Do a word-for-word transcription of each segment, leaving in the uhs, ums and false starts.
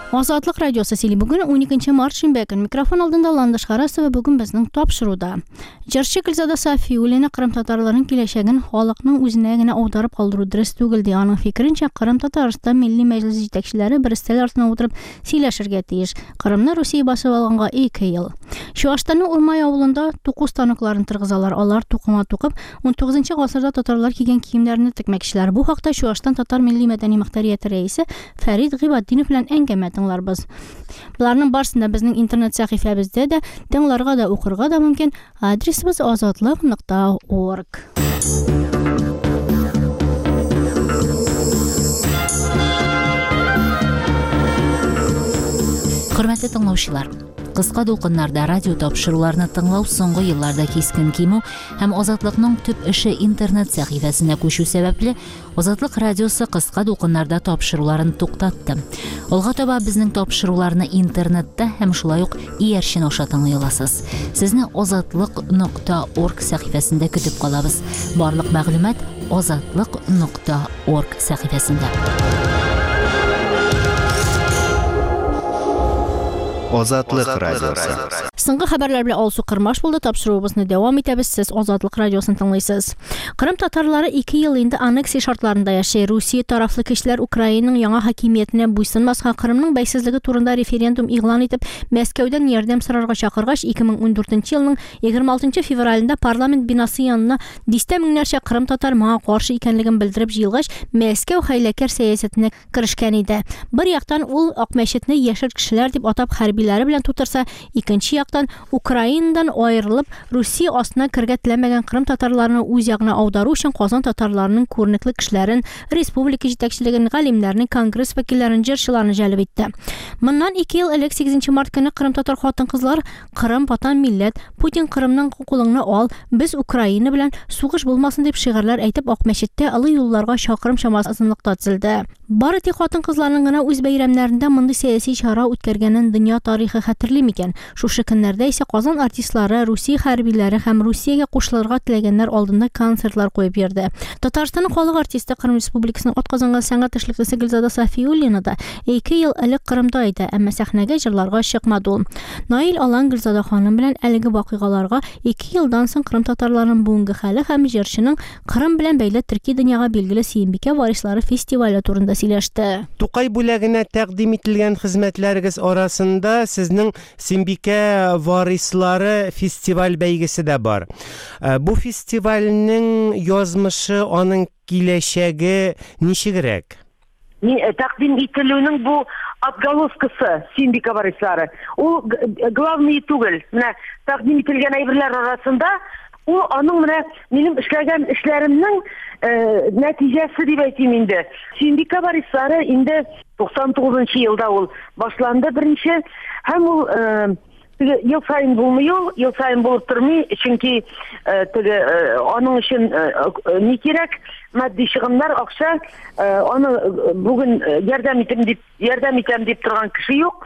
Азатлык радиосы сили бүгін он екінші март шимбе күн микрофон алдында Ландыш Харасова бүгін безнең тапшыруда. Җырчы Гөлзада Сафиуллина Кырым татарларының киләчәген халыкның үзенә генә аударып калдыру дөрес түгел ди. Аның фикеренчә, Кырым Татарстан милли мәҗлес җитәкчеләре бер стел артына утырып сөйләшергә тиеш. Кырымны Русия басып алганга ике ел. Чуашстанның Урмай авылында тукыз станокларын торгызалар. Алар тукыма тукып, он тугызынчы гасырда татарлар кигән киемнәрне текмәкчеләр. Бу хакта Чуашстан татар милли мәдәни мөхтәрияте рәисе Фәрид Гыйбаддинов белән әңгәмә тыңларбыз. Буларның барысында безнең интернет сәхифәбездә дә тыңларга да укырга да мөмкин. Адресыбыз азатлык нокта орг. Хөрмәтле тыңлаучылар, кыска дулкыннарда радио тапшыруларны тыңлау соңгы елларда кискен кимү һәм Азатлыкның төп эше интернет сәхифәсенә күчү сәбәпле Азатлык радиосы кыска дулкыннарда тапшыруларын туктатты. Алга таба безнең тапшыруларны интернетта һәм шулай ук иярчен аша тыңлый аласыз. Сезне азатлык нокта орг сәхифәсендә көтеп калабыз. Барлык мәгълүмат азатлык нокта орг сәхифәсендә. Азатлык радиосы. Соңгы хәбәрләр белән алсу кырмаш булды. Тапшыруыбызны дәвам итәбез. Сез Азатлык радиосын тыңлыйсыз. Кырым татарлары ике ел инде аннексия шартларында яшәй. Русия тарафлы кешеләр Украинаның яңа хакимиятенә буйсынмаска, Кырымның бәйсезлеге турында референдум игълан итеп, Мәскәүдән ярдәм сорарга чакыргач, ике мең ундүртенче елның егерме алтынчы февралендә парламент бинасы янына дистә меңнәрчә кырым татар моңа каршы икәнлеген белдереп җыелгач, Мәскәү хәйләкәр сәясәтенә керешкән иде. Бер яктан ул ак мәчетне яшер кешеләр дип атап хәрбиләре белән тутырса, икенче яктан Украинадан аерылып Русия астына кергә теләмәгән кырым татарларны үз ягына аудару өчен Казан татарларының күренекле кешеләрен, республика җитәкчелеген, галимнәрне, конгресс вәкилләрен, җырчыларны җәлеп итте. Моннан ике ел элек сигезенче март көне Кырым татар хатын-кызлар Кырым ватан милләт, Путин Кырымның хукугын ал, без Украина белән сугыш булмасын дип шигырьләр әйтеп ак мәчеттә олы юлларга чакырым чамасы озынлыкта тезелде. Бары тик хатын-кызларның гына үз бәйрәмнәрендә мондый сәяси чара үткәргәнен дөнья тарихы хәтерли микән? Шушы көннәрдә исә Казан артистлары, Русия хәрбиләре һәм Русиягә кушылырга теләгәннәр алдында концертлар куеп йөрде. Татарстанның халык артисты Кырым Республикасының атказанган сәнгать эшлеклесе Гөлзада Сафиуллина да ике ел элек Кырымда иде, әмма сәхнәгә җырларга чыкмады ул. Наил Алан Гөлзада ханым белән әлеге вакыйгаларга ике елдан соң Кырым татарларының бүгенге хәле һәм җырчының Кырым белән бәйле төрки дөньяга билгеле Сөембикә варислары фестивале турында сөйләште. Тукай бүләгенә тәкъдим ителгән хезмәтләрегез арасында сезнең Сөембикә варислары фестиваль бәйгесе дә бар. Бу фестивальнең язмышы, аның киләчәге ничегрәк? Тәкъдим ителүнең бу отголоскысы Сөембикә варислары. Ул главный түгел. Менә тәкъдим ителгән әйберләр арасында ул аның менә минем эшләгән эшләремнең нәтиҗәсе дип әйтим инде. Сөембикә варислары инде туксан тугызынчы елда ул башланды беренче, һәм ул ел сайын булмый ул, ел сайын булып тормый, чөнки теге аның өчен ни кирәк? Матди чыгымнар, акча, аны бүген ярдәм итәм дип, ярдәм итәм дип торган кеше юк.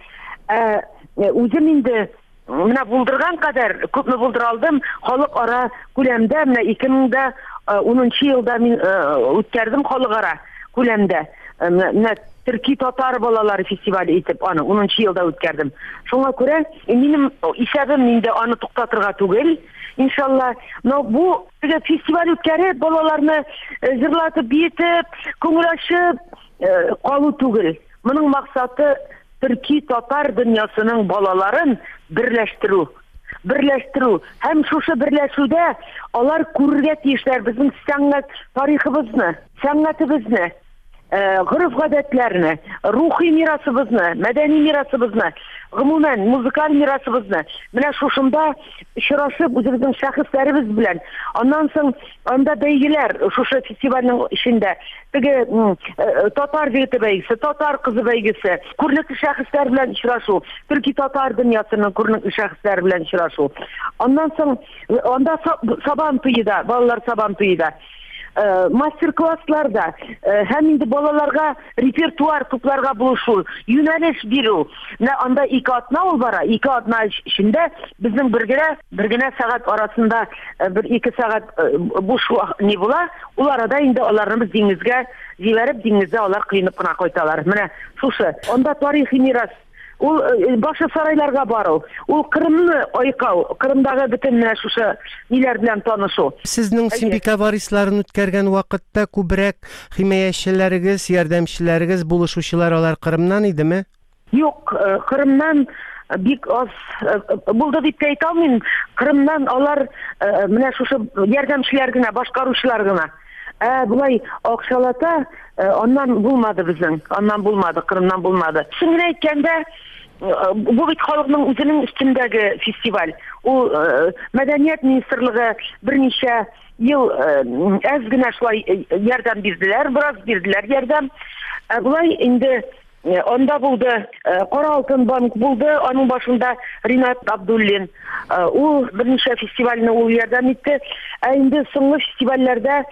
Үзем инде менә булдырган кадәр күпме булдыра алдым, халык ара күләмдә менә ике мең унынчы елда мин үткәрдем халык ара күләмдә. Менә Төрки татар балалары фестивале итеп аны унынчы елда үткәрдем. Шуңа күрә минем исәбем инде аны туктатырга түгел. Иншалла, но бу фестиваль үткәреп балаларны җырлатып, биетеп, күңел ачып калу түгел. Моның максаты төрки татар дөньясының балаларын берләштерү. Берләштерү. Һәм шушы берләшүдә алар күрергә тиешләр безнең сәнгать тарихыбызны, сәнгатебезне, гырыф-гадәтләрне, рухи мирасыбызны, мәдәни мирасыбызны, гомумән музыкаль мирасыбызны менә шушында очрашып үзебезнең шәхесләребез белән, аннан соң анда бәйгеләр шушы фестивальнең эчендә, теге татар җегете бәйгесе, татар кызы бәйгесе, күренекле шәхесләр белән очрашу, төрки татар дөньясының күренекле шәхесләре белән очрашу. Аннан соң анда сабан туйда, балалар сабан туйда. мастер-классларда һәм инде балаларга репертуар тупларга булышу, юнәлеш бирү. Менә анда ике атна ул бара. Ике атна эчендә безнең бер генә бер генә сәгать арасында бер ике сәгать буш ни була. Ул арада инде аларны диңгезгә җибәреп, диңгездә алар кыйнап кына кайталар. Менә шушы. Анда тарихи мирас. Ул башы сарайларга бару, ул Кырымны айкау, Кырымдагы бөтен менә шушы ниләр белән танышу. Сезнең Сөембикә варисларын үткәргән вакытта күбрәк химаячеләрегез, ярдәмчеләрегез, булышучылар алар Кырымнан идеме? Юк, Кырымнан бик аз булды дип әйтә алмыйм. Кырымнан алар менә шушы ярдәмчеләр генә, башкаручылар гына. Ә булай акчалата аннан булмады безнең, аннан булмады, Кырымнан булмады. Шуны әйткәндә, бу бит халыкның үзенең өстендәге фестиваль. Ул Мәдәният министрлыгы берничә ел әз генә шулай ярдәм бирделәр, бераз бирделәр ярдәм. Булай инде анда булды, Кара Алтын банк булды, аның башында Ринат Абдуллин. Ул берничә фестивальне ул ярдәм итте. Ә инде соңгы фестивальләрдә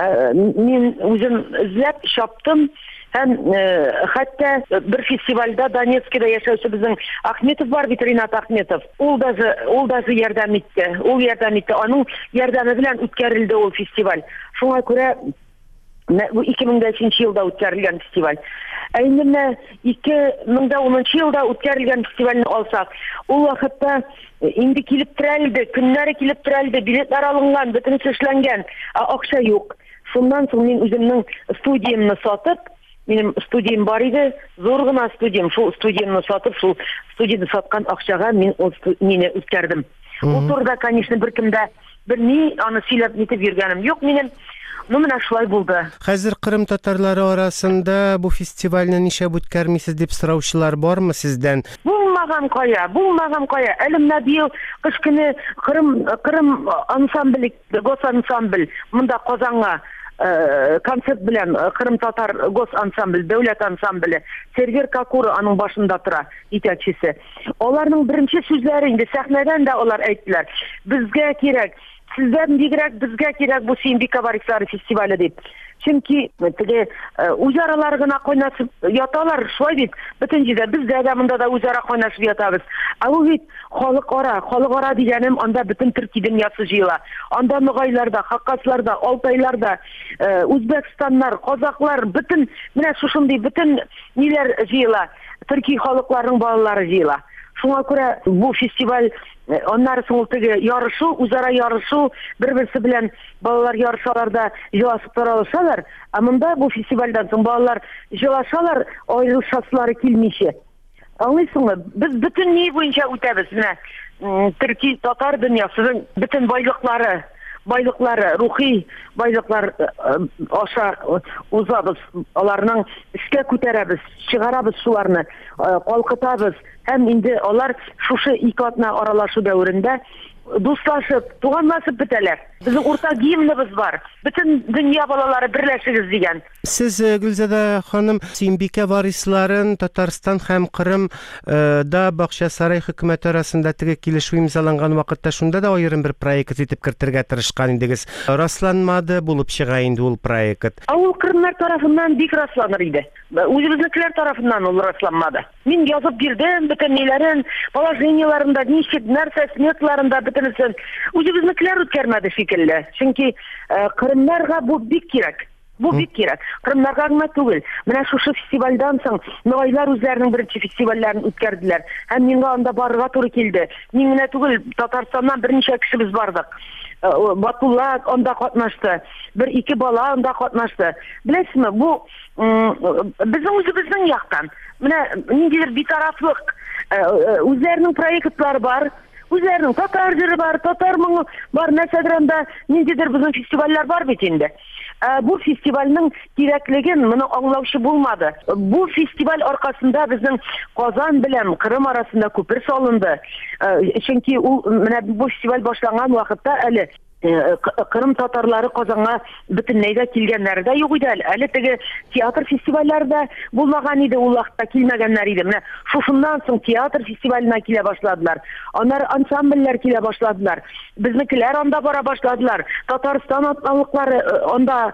мин үзем эзләп чаптым. Һәм хәтта бер фестивальдә Донецкида яшәүче безнең Ахметов бар, Ринат Ахметов. Ул даже ул даже ярдәм итте. Ул ярдәм итте. Аның ярдәме белән үткәрелде ул фестиваль. Шуңа күрә ике мең өченче елда үткәрелгән фестиваль. Ә инде ике мең унынчы елда үткәрелгән фестивальне алсак, ул вакытта инде килеп терәлде, көннәре килеп терәлде, билетлар алынган, бөтенесе эшләнгән, акча юк. Шуннан соң мин үземнең студиямны сатып, минем студиям бар иде, зур гына студиям, шул студиямны сатып, шул студияны саткан акчага мин ул мине үткәрдем. Ул турыда, конечно, беркемдә белми, аны сөйләп нитеп йөргәнем юк минем. Ну, менә шулай булды. Хәзер Кырым татарлары арасында бу фестивальне нишә үткәрмисез дип сораучылар бармы сездән? Булмаган кая, булмаган кая. Әле менә быел кыш көне Кырым Кырым ансамбль, гос ансамбль монда Казанга концерт белән Кырым татар гос ансамбль, дәүләт ансамбле, Сергер Какур аның башында тора, итәкчесе. Аларның беренче сүзләре инде сәхнәдән дә алар әйттеләр. Безгә кирәк, сездән бигрәк безгә кирәк бу Сөембикә варислары фестивале дип. Чөнки теге үзаралар гына кайнашып яталар, шулай дип, бөтен җирдә бездә дә монда да үзара кайнашып ятабыз. Ә ул бит халыкара, халыкара дигәнем анда бөтен Төрки дөньясы җыела. Анда ноғайларда, хаккасларда, алтайларда, Үзбәкстаннар, казаклар, бөтен менә шушындый бөтен ниләр җыела. Төрки халыкларының балалары җыела. Шуңа күрә бу фестиваль Onlar соң теге ярышу, үзара ярышу, бер-берсе белән балалар ярышалар да җылашып таралышалар. Ә монда бу фестивальдән соң балалар җылашалар, аерылышасылары килмичә. Аңлыйсыңмы? Без бөтен ни буенча үтәбез менә. Төрки татар дөньясының бөтен байлыклары, байлыклары, рухи байлыклар аша узабыз. Аларның эшкә күтәрәбез, чыгарабыз шуларны, калкытабыз. Һәм инде алар шушы ике атна аралашу дәверендә дуслашып, туганлашып бетәләр. Безнең уртак гимныбыз бар. Бөтен дөнья балалары берләшегез дигән. Сез, Гөлзадә ханым, Сөембикә варисларын Татарстан һәм Кырым да Бакча сарай хөкүмәте арасында теге килешү имзаланган вакытта шунда да аерым бер проект итеп кертергә тырышкан идегез. Расланмады булып чыга инде ул проект. Ул Кырымнар тарафыннан бик расланыр иде. Үзебезнекеләр тарафыннан ул расланмады. Мин язып бирдем бөтен ниләрен, положениеларында, ничек, нәрсә сметларында бөтенесен. Үзебезнекеләр үткәрмәде шикелле. Чөнки Кырымнарга бу бик кирәк. Бу бик кирәк. Кырымнарга гына түгел. Менә шушы фестивальдән соң нойлар үзләренең беренче фестивальләрен үткәрделәр. Һәм миңа анда барырга туры килде. Мин генә түгел, Татарстаннан берничә кешебез бардык. Батулла анда катнашты. Бер-ике бала анда катнашты. Беләсезме, бу безнең үзебезнең яктан. Менә ниндидер битарафлык, үзләренең проектлары бар. Үзләренең татар җыры бар, татар моңы бар, нәрсәдер анда ниндидер безнең фестивальләр бар бит инде. Бу фестивальнең кирәклеген моны аңлаучы булмады. Бу фестиваль аркасында безнең Казан белән Кырым арасында күпер салынды. Чөнки ул менә бу фестиваль башланган вакытта әле Кырым татарлары Казанга бөтенләй дә килгәннәр дә юк иде әле. Әле теге театр фестивальләрдә булмаган иде, ул вакытта килмәгәннәр иде. Менә шушыннан соң театр фестиваленә килә башладылар. Аннары ансамбльләр килә башладылар. Безнекеләр анда бара башладылар. Татарстан атналыклары анда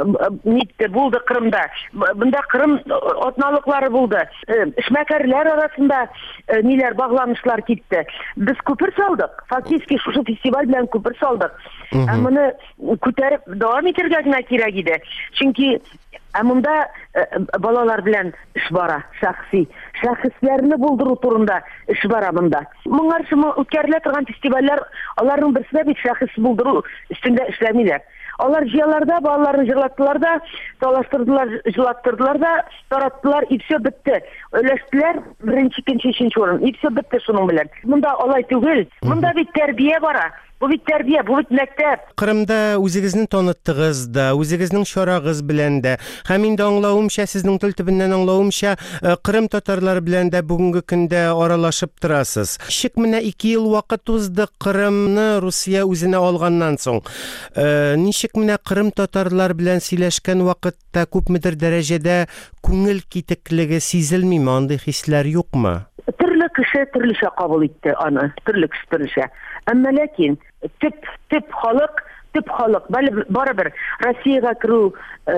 нитте булды Кырымда. Бында Кырым атналыклары булды. Эшмәкәрләр арасында ниләр багланышлар китте. Без күпер салдык. Фактически шушы фестиваль белән күпер салдык. Ә моны күтәреп дәвам итәргә генә кирәк иде. Чөнки монда балалар белән эш бара, шәхси. Шәхесләрне булдыру турында эш бара монда. Моңарчы үткәрелә торган фестивальләр, аларның берсе бит шәхес булдыру өстендә эшләмиләр. Алар җыяларда балаларны җырлаттылар да, талаштырдылар, җырлаттырдылар да, тараттылар, и все бетте. Өләштеләр беренче, икенче, өченче урын. И все бетте шуның белән. Монда алай түгел. Монда бит тәрбия бара. Бу бит тәрбия, бу бит мәктәп. Кырымда үзегезне таныттыгыз да, үзегезнең чарагыз белән дә, һәм инде аңлавымча, сезнең тел төбеннән аңлавымча, Кырым татарлары белән дә бүгенге көндә аралашып торасыз. Ничек менә ике ел вакыт узды Кырымны Русия үзенә алганнан соң. Ничек менә Кырым татарлары белән сөйләшкән вакытта күпмедер дәрәҗәдә күңел китеклеге сизелмиме, андый хисләр юкмы? Төрле кеше төрлечә кабул итте аны, төрле кеше төрлечә. Әмма ләкин төп төп халык, төп халык барыбер Россиягә керү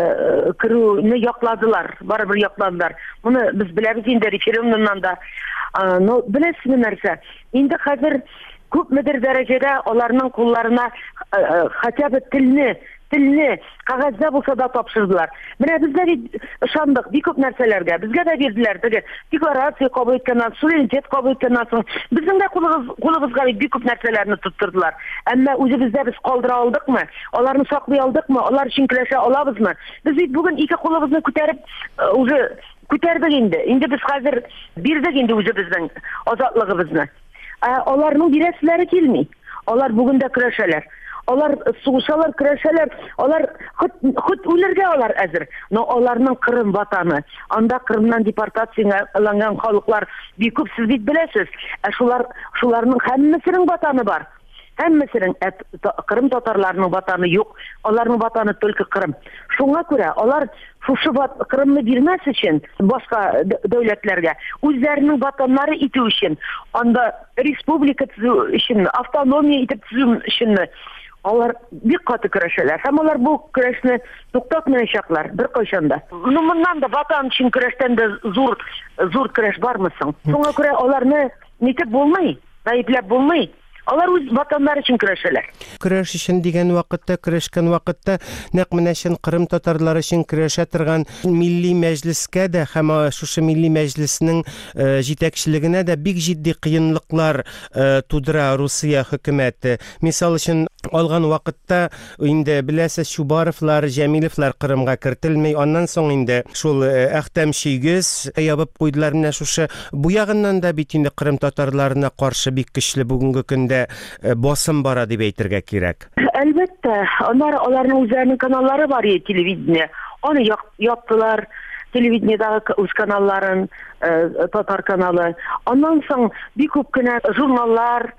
керүне якладылар, барыбер якладылар. Моны без беләбез инде референдумнан да. Ну, беләсезме нәрсә? Инде хәзер күпмедер дәрәҗәдә аларның кулларына хотя бы телне Телне кагазда булса да тапшырдылар. Менә бездә ышандык бик күп нәрсәләргә. Безгә дә бирделәр. Теге декларация кабул иткәннән, суверенитет кабул иткәннән соң безнең дә кулыбызга бик күп нәрсәләрне тоттырдылар. Әмма үзебездә без калдыра алдыкмы? Аларны саклый алдыкмы? Алар өчен көрәшә алабызмы? Без бит бүген ике кулыбызны күтәреп уже күтәрдек инде. Инде без хәзер бирдек инде үзебезнең азатлыгыбызны. Аларның бирәселәре килми. Алар бүген дә көрәшәләр. Алар сугышалар, көрәшәләр, алар хут үләргә алар әзер. Но аларның Кырым ватаны, анда Кырымнан депортацияланган халыклар бик күп, сез бит беләсез. Ә шулар шуларның һәммәсенең ватаны бар. Һәммәсенең Кырым татарларының ватаны юк. Аларның ватаны только Кырым. Шуңа күрә алар шушы Кырымны бирмәс өчен башка дәүләтләргә үзләренең ватаннары итү өчен, анда республика төзү өчен, автономия итеп төзү өчен алар бик каты көрәшәләр. Һәм алар бу көрәшне туктатмаячаклар беркайчан да. Ну, моннан да ватан өчен көрәштән дә зур зур көрәш бармы соң? Шуңа күрә аларны нитеп булмый, гаепләп булмый. Алар үз ватаннары өчен көрәшәләр. Көрәш өчен дигән вакытта, көрәшкән вакытта, нәкъ менә шин Кырым татарлары өчен көрәшә торган милли мәҗлескә дә һәм шушы милли мәҗлеснең җитәкчелегенә дә бик җитди кыенлыклар тудыра Русия хөкүмәте. Мисал өчен алган вакытта инде беләсез Шубаровлар, Җәмилевлар Кырымга кертелмәй, аннан соң инде шул Әхтәм Шигез ябып куйдылар. Менә шушы бу ягыннан да бит инде Кырым татарларына каршы бик көчле бүгенге көндә басым бара дип әйтергә кирәк. Әлбәттә, алар аларның үзләренең каналлары бар иде, телевидение. Аны яптылар, телевидениедагы үз каналларын, татар каналы. Аннан соң бик күп кенә журналлар,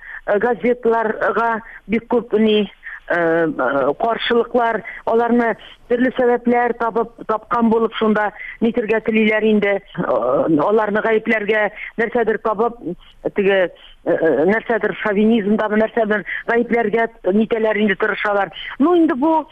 газетларга бик күп ни каршылыклар, аларны төрле сәбәпләр табып тапкан булып шунда нитергә телиләр инде. Аларны гаепләргә нәрсәдер табып, теге нәрсәдер шовинизмда, нәрсәдер гаепләргә нитәләр инде тырышалар. Ну, инде бу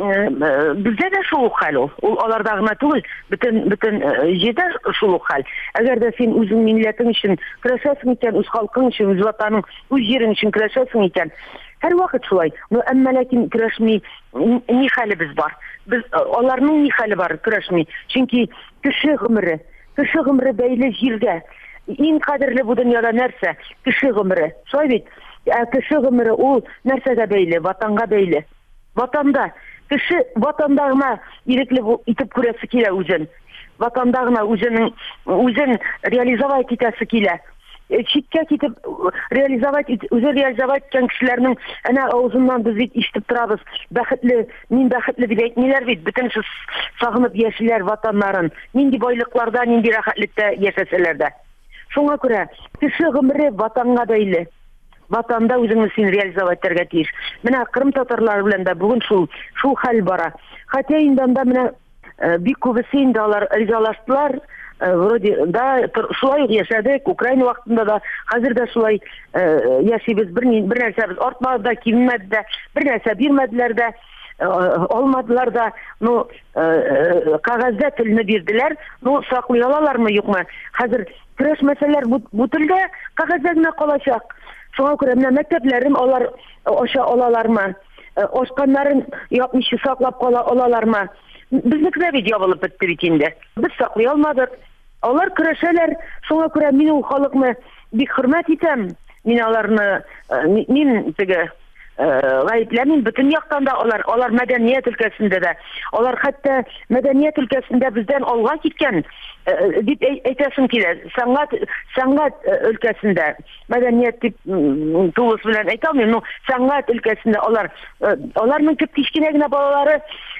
бездә дә шул хәл ул. Ул аларда гына түгел, бөтен бөтен җирдә шул хәл. Әгәр дә син үзең милләтең өчен көрәшәсең икән, үз халкың өчен, үз ватаның, үз җирең өчен көрәшәсең икән, һәр вакыт шулай. Ну, әмма ләкин көрәшми ни хәлебез бар? Без аларның ни хәле бар көрәшми? Чөнки кеше гомере, кеше гомере бәйле җиргә. Иң кадерле бу дөньяда нәрсә? Кеше гомере. Шулай бит. Кеше гомере ул нәрсәгә бәйле? Ватанга бәйле. Ватанда кеше ватанда гына ирекле итеп күрәсе килә үзен. Ватанда гына үзенең үзен реализовать итәсе килә. Читкә китеп реализовать үзе реализовать иткән кешеләрнең әнә авызыннан без бит ишетеп торабыз. Бәхетле, мин бәхетле дип әйтмиләр бит. Бөтен сагынып яшиләр ватаннарын. Нинди байлыкларда, нинди рәхәтлектә яшәсәләр дә. Шуңа күрә кеше гомере ватанга бәйле. ватанда үзеңне син реализовать итәргә тиеш. Менә Кырым татарлары белән дә бүген шул шул хәл бара. Хотя инде анда менә бик күбесе инде алар ризалаштылар. Вроде да шулай яшәдек, Украина вакытында да, хәзер дә шулай яшибез, бер бер нәрсәбез артмады да, киммәде дә, бер нәрсә бирмәделәр дә, алмадылар да, ну кагазда телне бирделәр, ну саклый алалармы юкмы? Хәзер көрәш мәсьәләләр бу телдә кагазда гына калачак. Шуңа күрә менә мәктәпләрем алар аша алалармы? Ашканнарын япмыйча саклап кала алалармы? Безнекеләр бит ябылып бетте бит инде. Без саклый алмадык. Алар көрәшәләр, шуңа күрә мин ул халыкны бик хөрмәт итәм. Мин аларны, мин теге гаепләмим, бөтен яктан да алар, алар мәдәният өлкәсендә дә. Алар хәтта мәдәният өлкәсендә бездән алга киткән дип әйтәсем килә. Сәнгать, сәнгать өлкәсендә мәдәният дип тулыс белән әйтә алмыйм, но сәнгать өлкәсендә алар, аларның күп кичкенә генә балалары,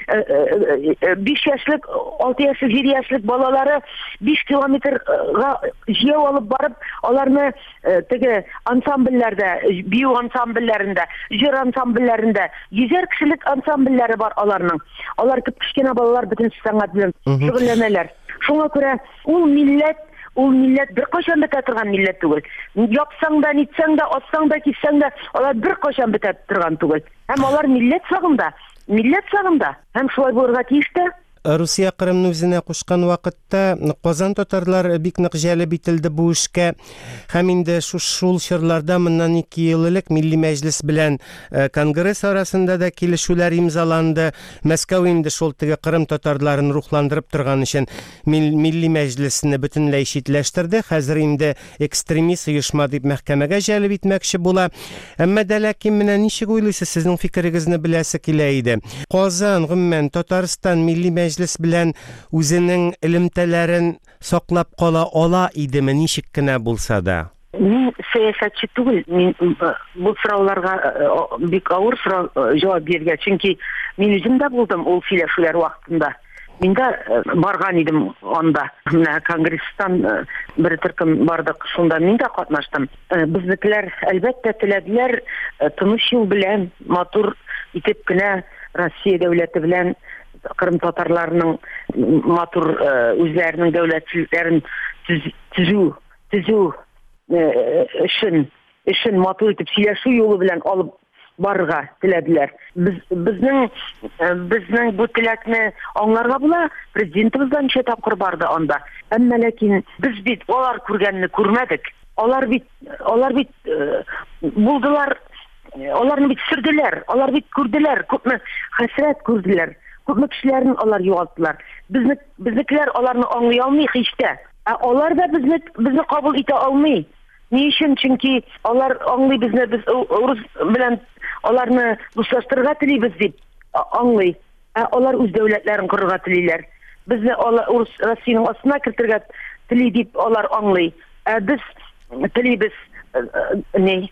биш яшьлек, алты яшьлек, җиде яшьлек балалары биш километрга җыяу алып барып, аларны теге ансамбльләрдә, бию ансамбльләрендә, җыр ансамбльләрендә, йөзәр кешелек ансамбльләре бар аларның. Алар күп кичкенә балалар бөтен сәнгать белән шөгыльләнәләр. Шуңа күрә ул милләт, ул милләт бер кайчан бетә торган милләт түгел. Япсаң да, нитсәң да, атсаң да, китсәң да, алар бер кайчан бетә торган түгел. Һәм алар милләт сагында, милләт сагында. Һәм шулай булырга тиеш тә. Русия Кырымны үзенә кушкан вакытта Казан татарлар бик нык җәлеп ителде бу эшкә. Һәм инде шул чорларда моннан ике ел элек Милли Мәҗлес белән Конгресс арасында да килешүләр имзаланды. Мәскәү инде шул теге Кырым татарларын рухландырып торган өчен Милли Мәҗлесне бөтенләй читләштерде. Хәзер инде экстремист оешма дип мәхкәмәгә җәлеп итмәкче була. Әмма дә ләкин менә ничек уйлыйсыз, сезнең фикерегезне беләсе килә иде. Казан, гомумән Татарстан Милли Мәҗлес белән үзенең элемтәләрен саклап кала ала идеме, ничек кенә булса да? Мин сәясәтче түгел, мин бу сорауларга бик авыр җавап бирергә, чөнки мин үзем дә булдым ул сөйләшүләр вакытында. Мин дә барган идем анда. Менә Конгресстан бер төркем бардык, шунда мин дә катнаштым. Безнекеләр әлбәттә теләделәр, тыныч юл белән, матур итеп кенә Россия дәүләте белән Кырым татарларының матур үзләренең дәүләтчеләрен төзү, төзү эшен, эшен матур итеп сөйләшү юлы белән алып барырга теләделәр. Без безнең безнең бу теләкне аңларга була. Президентыбыз да ничә тапкыр барды анда. Әмма ләкин без бит алар күргәнне күрмәдек. Алар бит алар бит булдылар. Аларны бит сөрделәр. Алар бит күрделәр, күпме хәсрәт күрделәр. Күпме кешеләрне алар югалттылар. Безне безнекеләр аларны аңлый алмый һич тә. Ә алар да безне безне кабул итә алмый. Ни өчен? Чөнки алар аңлый безне, без урыс белән аларны дуслаштырырга телибез дип аңлый. Ә алар үз дәүләтләрен корырга телиләр. Безне урыс Россиянең астына кертергә тели дип алар аңлый. Ә без телибез не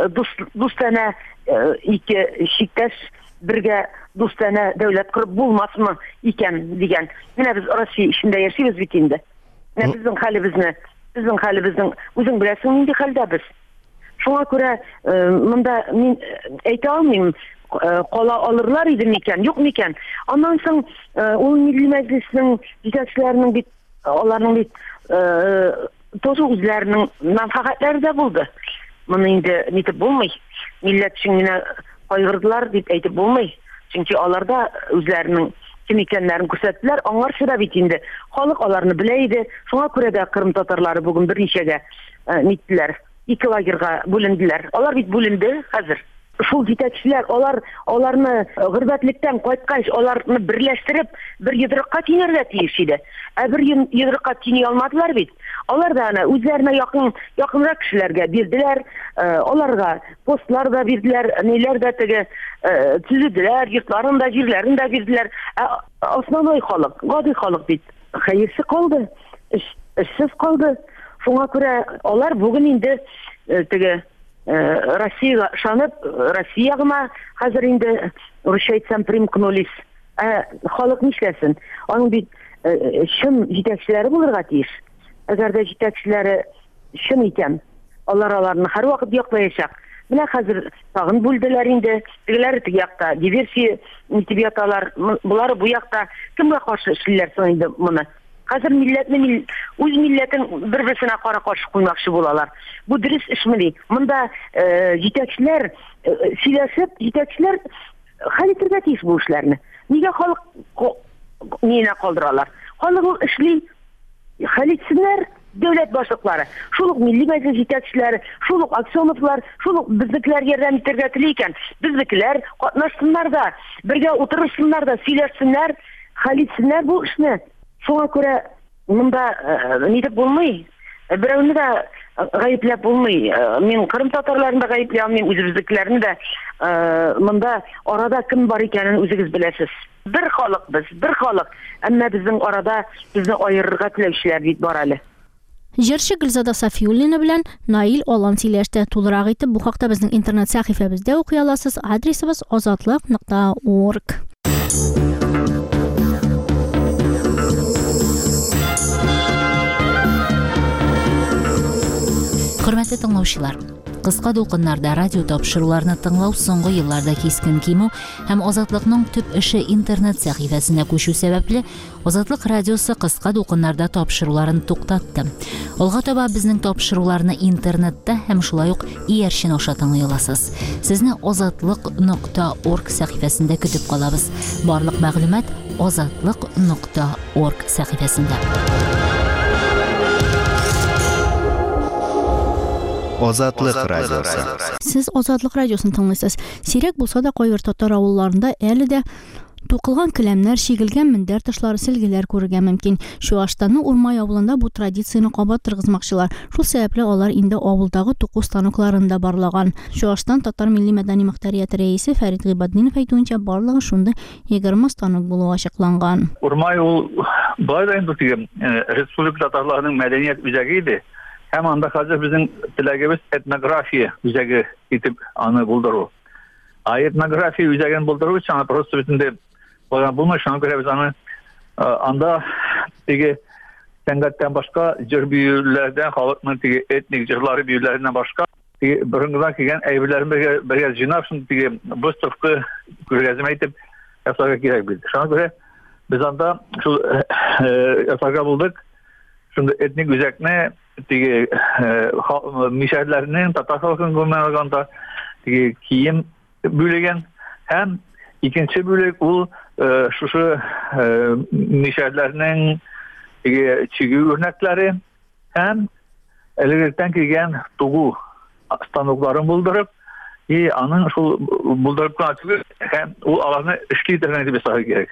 дустана ике шиктәш бергә дустана дәүләт корып булмасмы икән дигән. Менә без Россия эчендә яшибез бит инде. Менә безнең хәлебезне, безнең хәлебезнең үзең беләсең инде хәлдә без. Шуңа күрә монда мин әйтә алмыйм, кала алырлар иде микән, юк микән. Аннан соң ул Милли Мәҗлеснең җитәкчеләренең бит, аларның бит тоже үзләренең мәнфәгатьләре дә булды. Моны инде нитеп булмый. Милләт өчен генә кайгырдылар дип әйтеп булмый. Чөнки аларда үзләренең кем икәннәрен күрсәттеләр, аңларчы да бит инде. Халык аларны белә иде. Шуңа күрә дә Кырым татарлары бүген берничәгә ниттеләр, ике лагерьга бүленделәр. Алар бит бүленде хәзер. Шул җитәкчеләр, алар аларны гырбәтлектән кайткач, аларны берләштереп, бер йодрыкка тинергә тиеш иде. Ә бер йодрыкка тини алмадылар бит. Алар да аны үзләренә якын, якынрак кешеләргә бирделәр, аларга постлар да бирделәр, неләр дә теге төзеделәр, йортларын да, җирләрен дә бирделәр. Основной халык, гади халык бит хәерсез калды, эшсез калды. Шуңа күрә алар бүген инде теге Россия шанып, Россия гына хәзер инде русча әйтсәм примкнулись. Ә халык нишләсен? Аның бит чын җитәкчеләре булырга тиеш. Әгәр дә җитәкчеләре чын икән, алар аларны һәр вакыт яклаячак. Менә хәзер тагын бүлделәр инде. Тегеләр теге якта диверсия дип яталар. Булар бу якта кемгә каршы эшлиләр соң инде моны? Хәзер милләтне мил, үз милләтен бер-берсенә кара каршы куймакчы булалар. Бу дөрес эшмени? Монда җитәкчеләр сөйләшеп, җитәкчеләр хәл итәргә тиеш бу эшләрне. Нигә халык нигә калдыралар? Халык эшли, хәл итсеннәр дәүләт башлыклары. Шул ук милли мәҗлес җитәкчеләре, шул ук Аксеновлар, шул ук безнекеләр ярдәм итәргә тели икән. Безнекеләр катнашсыннар да, бергә утырышсыннар да, сөйләшсеннәр, хәл итсеннәр бу эшне. Шуңа күрә монда ни дип булмый. Берәүне дә гаепләп булмый. Мин Кырым татарларын да гаепләй алмыйм, үзебезнекеләрне дә. Монда арада кем бар икәнен үзегез беләсез. Бер халык без, бер халык. Әмма безнең арада безне аерырга теләүчеләр бит бар әле. Җырчы Гөлзада Сафиуллина белән Наил Алан сөйләштә. Тулырак итеп бу хакта безнең интернет сәхифәбездә укый аласыз. Адресыбыз азатлык нокта орг. Хөрмәтле тыңлаучылар, кыска дулкыннарда радио тапшыруларны тыңлау соңгы елларда кискен кимү һәм Азатлыкның төп эше интернет сәхифәсенә күчү сәбәпле Азатлык радиосы кыска дулкыннарда тапшыруларын туктатты. Алга таба безнең тапшыруларны интернетта һәм шулай ук иярчен аша тыңлый аласыз. Сезне азатлык нокта орг сәхифәсендә көтеп калабыз. Барлык мәгълүмат азатлык нокта орг сәхифәсендә. Азатлык радиосы. Сез Азатлык радиосын тыңлыйсыз. Сирәк булса да кайбер татар авылларында әле дә тукылган келәмнәр, шигелгән мендәр ташлары, сөлгеләр күрергә мөмкин. Чуашстанның Урмай авылында бу традицияны кабат торгызмакчылар. Шул сәбәпле алар инде авылдагы туку станокларында барлаган. Чуашстан татар милли мәдәни мөхтәрияте рәисе Фәрит Гыйбаддинов әйтүенчә, барлыгы шунда егерме станок булуы ачыкланган. Урмай ул байлар инде республика татарларының мәдәният үзәге иде. Һәм анда хәзер безнең теләгебез этнография үзәге итеп аны булдыру. А этнография үзәген булдыру өчен просто битендә булмый, шуңа күрә без аны анда теге сәнгатьтән башка җыр биюләрдән, халыкның теге этник җырлары биюләреннән башка теге борынгыдан килгән әйберләрне бергә бергә җыйнап, шуны теге выставка күргәзмә итеп ясарга кирәк бит. Шуңа күрә без анда шул ясарга булдык. Шунда этник үзәкне теге мишәрләрнең татар халкының гомумән теге кием бүлеген һәм икенче бүлек ул шушы мишәрләрнең теге чигү үрнәкләре һәм элегрәктән килгән тугу станокларын булдырып, и аның шул булдырып кына түгел, һәм ул аларны эшли итәргә дип эшләргә кирәк.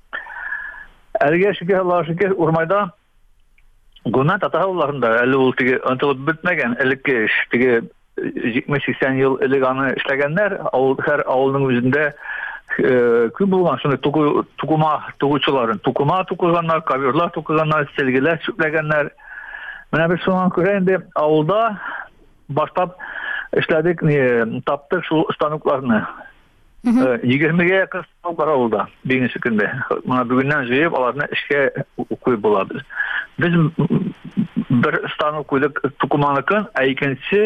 Әлегә шикәр Аллаһ шөкер Урмайда Гына татарларында әле ул теге антылып бетмәгән элекке эш, теге җитмеш-сиксән ел элек аны эшләгәннәр, авыл һәр авылның үзендә күп булган шуны тукума тугучыларын, тукума тукыганнар, коверлар тукыганнар, сәлгеләр чүпләгәннар. Менә без шуңа күрә инде авылда баштап эшләдек, не таптык шул станокларны. егермегә якын станок бар авылда, бигенче көндә. Менә бүгеннән җыеп аларны эшкә куеп булабыз. Biz bir stanok koyduk tukumanıkın, ikinci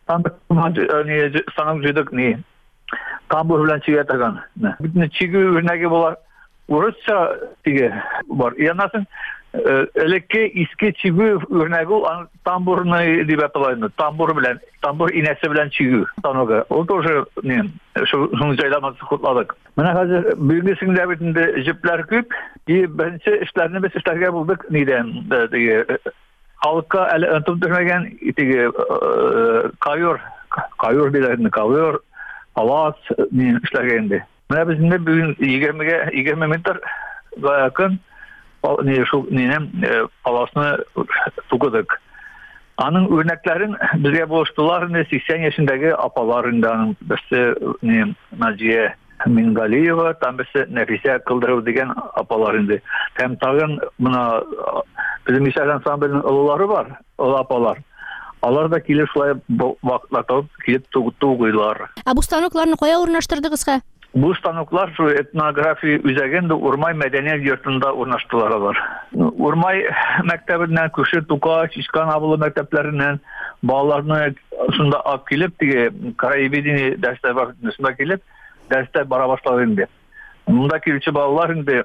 stanok koyduk ne? Tambur bilen çiğe takan. Bütün çiğ ürünleri var. Rusça çiğe var. Yanasın elekke iski çiğ ürünleri tamburunu diye yapılaydı. Tambur bilen, tambur inesi bilen çiğ stanoka. O da ne? Şunu caylaması kutladık. Bana hazır büyüğüsünde bütünde jipler küp. Bence işlerini biz işlerge bulduk. Neden? Halka ele öntum düşmegen kayıyor. Kayıyor dilerini kayıyor. Havas işlerge indi. Bana bizim de bugün yirmi metre yakın şu ninem havasını tukadık. Anın örneklerin bize boştular seksen yaşındaki apalarından işte Naciye Mingaliyeva, tam işte Nefise Kıldırov degen apalarında. Hem tağın buna bizim İşler Ansambel'in oğulları var, o apalar. Алар да килеп шулай вакытлар табып килеп тугуйлар. А бу станокларны кая урнаштырдыгыз ха? Bu stanoklar şu etnografi üzerinde Urmay Medeniyet Yurtunda urnaştılar. Urmay mektebinden Kuşu, Tuka, Çişkan Abulu mekteplerinden bağlarını şunda akilip diye Karayibidini dersler vakitinde gelip dersler bara başlarında. Bundaki ilçe bağlar şimdi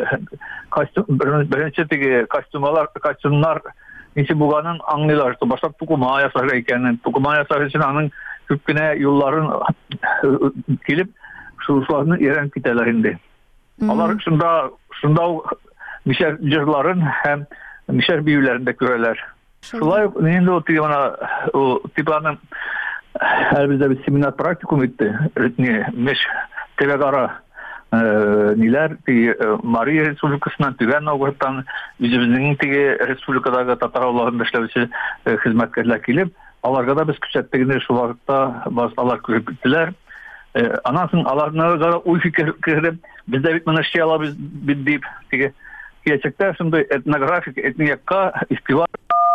kostüm birinci diye kostümler kostümler nisi buganın anlılar. Başta tukuma yasarı iken tukuma yasarı için anın küpkine yolların gelip şuruşlarını yeren kitelerinde. Onlar şunda şunda mişer cırların hem mişer büyülerinde göreler. Şulay neyinde o tiyana o tipanın her bizde bir seminer praktikum etti. Ne meş tevegara niler ki Mariya Respublikasından tüven oğurtan bizimizin ki Respublikadaki Tatar Allah'ın işlevçi hizmetkarlar gelip alarga da biz küçettiğinde şu vakitte bazılar görüp gittiler. Anasın alarına da uy fikir kirip bizde bitmene şey alabilir deyip ki gerçekten şimdi etnografik etniyakka istiva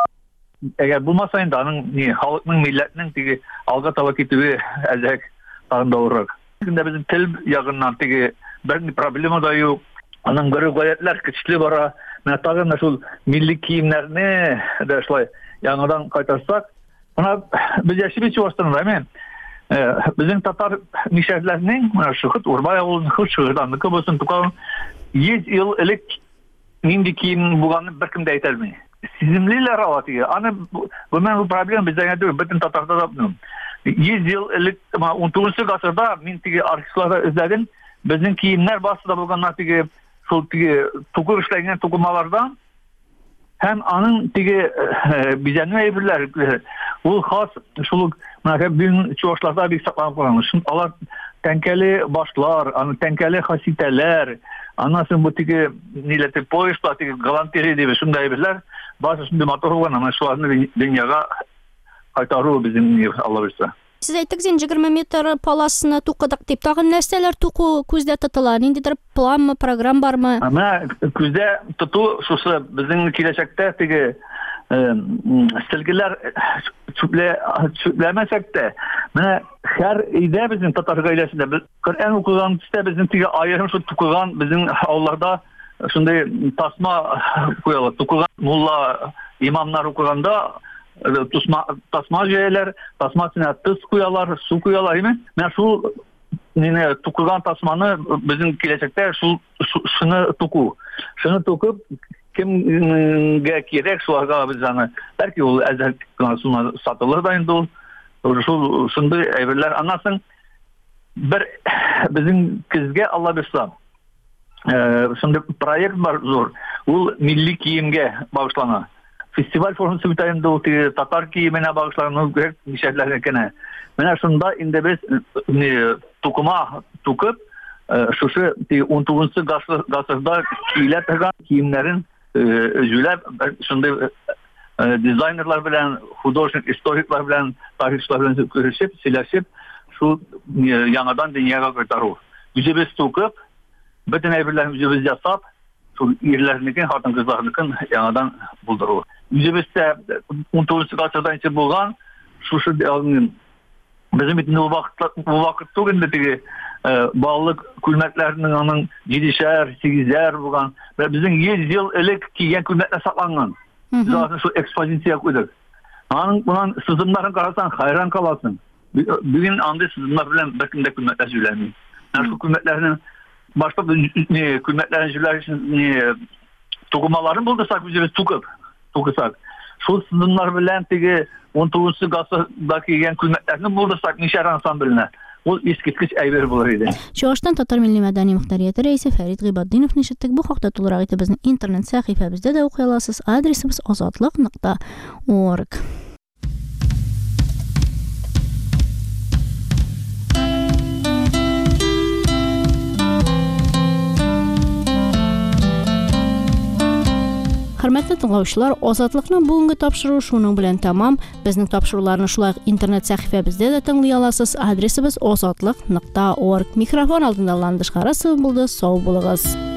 eğer bulmasaydı anın ni halkın milletinin ki alga tavakitüğü ezek tağında uğrak. Şimdi bizim tel yağından ki bir problemi da yok. Anın göre gayetler güçlü var. Ne tağın nasıl milli kiyimlerini de şöyle yanından kaytarsak buna biz yaşı bir çoğustan değil mi? Bizim Tatar mişerlerinin şıhıt Urmay Ağulu'nun hıç şıhıdanlığı olsun tukalım yüz yıl elek mindi kiyim buğanı bir kim de yetermi. Sizimliler avatıyor. Anı bu bu problem bizden ediyor. Bütün Tatar'da da bunu. yüz yıl elek on dokuzuncu asırda mintigi arkeologlar izledim. Bizim kiyimler basıda buğanlar tigi şu tigi tukur işlenen tukumalardan hem anın tigi bize ne yapırlar? Bu has şuluk mesela bütün çoğuşlarda bir saklanıp kalmış. Şimdi Allah tenkeli başlar, anı tenkeli hasiteler, anasın bu tigi nileti poyuşla tigi galanteri diye şunda yapırlar. Bazı şimdi motor olan ama şu anda dünyaya kaytarıyor bizim Allah bilse. Siz aytdınız yigirma metr palasını tuqıdıq deyip tağın nəsələr tuqu көзdə tutular? Nindidir plan mı, program var mı? Ama көзdə tutu şusu bizim gelecekte tigi silgiler çüple çüplemesek de mene her ide bizim Tatar gailesinde biz Kur'an okuyan işte bizim tigi ayırım şu tukugan bizim avlarda şimdi tasma koyalım tukugan mulla imamlar okuyanda tasma tasma şeyler tasmasına tıs koyarlar su koyarlar değil mi? Ben şu yine tukugan tasmanı bizim gelecekte şu şunu tuku şunu tukup kim gerek şu aga bizane belki o ezel konusunda satılır da indi o şu şimdi evler anlasın bir bizim kızge Allah beslam şimdi proyekt var zor o milli kiyimge bağışlanan festival forması bitayında o Tatar kiyimine bağışlanan bir şeyler ekene ben aslında indi biz tukuma tukup şu şu on dokuzuncu gasırda kiyle takan kiyimlerin Jüler şimdi designerlar bilen, hudojnik, historikler bilen, tarihçiler bilen görüşüp, sileşip şu yanadan dünyaya götürür. Bizi biz tutup, bütün evlerimizi biz yasap, şu yerlerindeki hatun kızlarının yanadan buldurur. Bizi biz de on dokuzuncu asırdan için bulgan, şu şu bizim için bu vakit bu vakit tugundaki bağlılık külmetlerinin onun yedişer, sekizler bulgan ve bizim yüz yıl elek kiyen külmetler saklangan. Biz aslında şu ekspozisiya koyduk. Onun bunun sızımların kararsan hayran kalasın. Bugün andı sızımlar bilen bakımda külmetler söylemeyin. Yani şu külmetlerinin başka külmetlerin söyler için dokumalarını buldursak bize biz tukup, tukusak. Şu sızımlar bilen teki on dokuzuncu gasırdaki yiyen külmetlerini buldursak nişar ansambline. O iskitkiç ayver bulur idi. Şoğuştan Tatar Milli Mədəni Muxtariyyəti rəisi Fərid Qıybadinov nişitdik. Bu haqda to'liq bizning internet səhifəmizdə də oxuya alasınız. Adresimiz ozodliq nuqta org. Hörmətli dinləyicilər, Ozodluqның bugungi topşırığı şunun bilan tamam. Bizning topşırıqlarni şulay internet səhifəmizdə də dinləyə alasınız. Adresimiz ozodliq nuqta org. Mikrofon aldında Landish Qarasov buldu. Sağ olunuz.